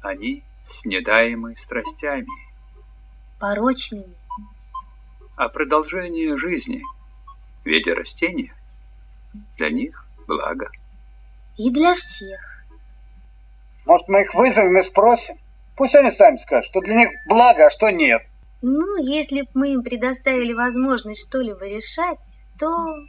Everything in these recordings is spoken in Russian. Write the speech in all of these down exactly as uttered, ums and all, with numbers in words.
Они снедаемы страстями, порочными. а продолжение жизни в виде растения для них благо. И для всех. Может, мы их вызовем и спросим? Пусть они сами скажут, что для них благо, а что нет. Ну, если бы мы им предоставили возможность что-либо решать, то...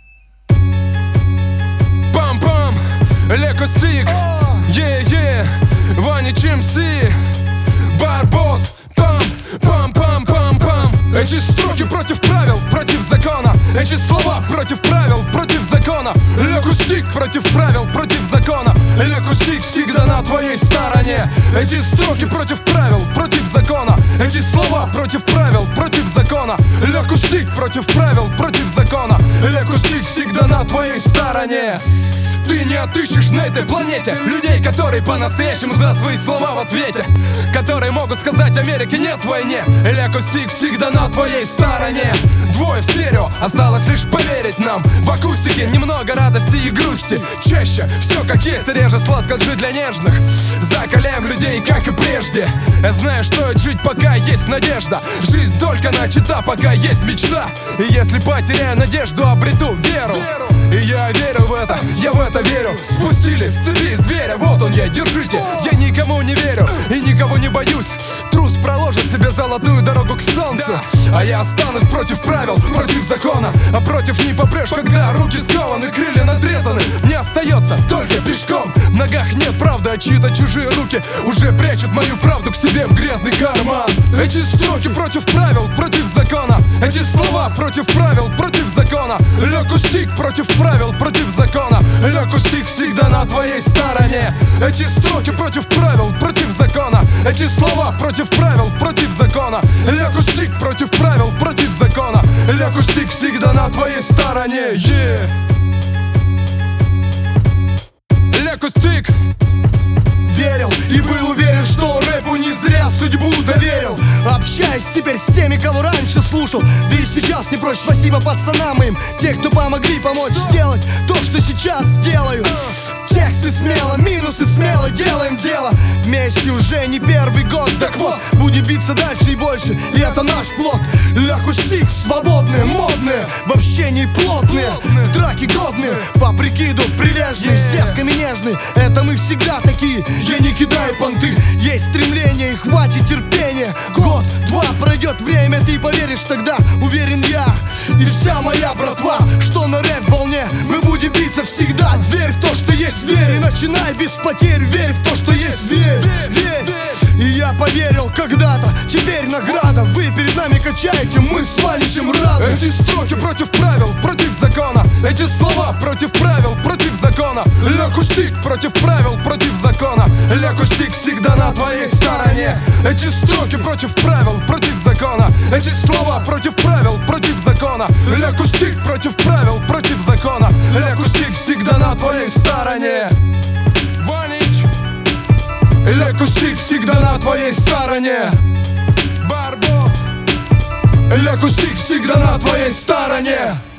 Пам-пам, Лекостик, е-е, Ваня Чемси, Барбос, пам-пам-пам-пам-пам. Эти строки против правил, против закона. Эти слова против правил, против закона. Лекустик против правил, против закона. Лекустик всегда на твоей стороне. Эти строки против правил, против закона. Эти слова против правил, против закона. Лекустик против правил, против закона. Лекустик всегда на твоей стороне. Ты не отыщешь на этой планете людей, которые по-настоящему за свои слова в ответе, которые могут сказать: Америке нет в войне. Лекустик всегда на твоей стороне. Двое в стерео, осталось лишь поверить нам. В акустике немного радости и грусти. Чаще все как есть, реже сладко жить для нежных. Закаляем людей, как и прежде. Я знаю, стоит жить, пока есть надежда. Жизнь только начата, пока есть мечта. И если потеряю надежду, обрету веру. И я верю в это, я в это верю. Спустили с цепи зверя, вот он я, держите. Я никому не верю и никого не боюсь. Трус проложит себе золотую дорогу к солнцу, а я останусь против правил, против закона. А против не попрешь, когда руки скованы, крылья надрезаны. Мне остается только пешком. В ногах нет правды, а чьи-то чужие руки уже прячут мою правду к себе в грязный карман. Эти строки против правил, против закона. Эти слова против правил, против закона. Лекустик против правил, против закона. Лекустик всегда на твоей стороне. Эти строки против правил, против закона. Эти слова против правил, против закона. Лекустик против правил, против закона. Лекустик всегда на твоей стороне. Yeah. Лекустик верил и был уверен, что рэпу не зря судьбу доверил. Общаюсь теперь с теми, кого раньше слушал. Да и сейчас не прочь, спасибо пацанам им, те, кто помогли помочь сделать то, что сейчас делаю. Тексты смело, минусы смело, делаем дело вместе уже не первый год. Так вот, будем биться дальше и больше, и это наш плод. Лекустик свободные, модные, в общении плотные, в драке годные, по прикиду прилежные, с девками нежные. Это мы всегда такие, я не кидаю понты. Есть стремление и хватит терпения. Год, два, пройдет время, ты поверишь тогда, уверен я и вся моя братва, что на рэп-волне мы будем биться всегда. Верь в то, что есть, верь, и начинай без потерь. Верь в то, что есть, верь, верь. И я поверил когда-то, теперь награда. Вы перед нами качаете, мы с Ваничем рады. Эти строки против правил, против закона. Эти слова против правил, против закона. Лекустик против правил, против закона. Лекустик всегда на твоей стороне. Эти строки против правил, против закона. Эти слова против правил, против закона. Лекустик против правил, против закона. Лекустик всегда на твоей стороне. Ванич, Лекустик всегда на твоей стороне. Барбос, Лекустик всегда на твоей стороне.